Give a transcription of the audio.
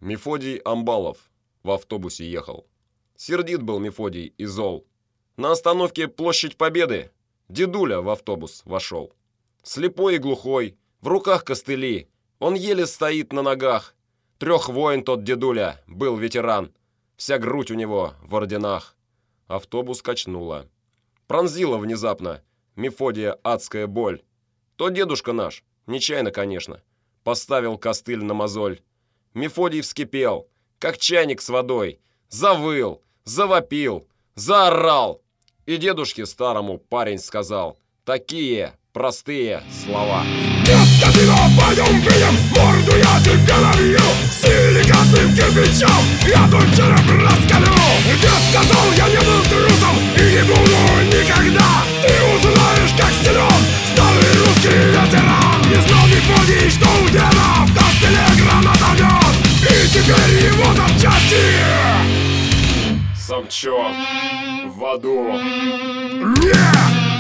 Мефодий Амбалов в автобусе ехал. Сердит был Мефодий и зол. На остановке Площадь Победы дедуля в автобус вошел. Слепой и глухой, в руках костыли, он еле стоит на ногах. 3 войн тот дедуля, был ветеран, вся грудь у него в орденах. Автобус качнуло. Пронзила внезапно Мефодия адская боль. То дедушка наш, нечаянно, конечно, поставил костыль на мозоль. Мефодий вскипел, как чайник с водой, завыл, завопил, заорал. И дедушке старому парень сказал такие простые слова. Скотина, пойдем видим, морду я тебе набью силикатным кирпичом, я твой череп раскалю. Я сказал, я не был трусом и не буду никогда. Ты узнаешь, как силен старый русский ветеран. Не знал Мефодий, что у деда в костыле гранат огонь, и теперь его запчасти Сам черт в аду. Нет!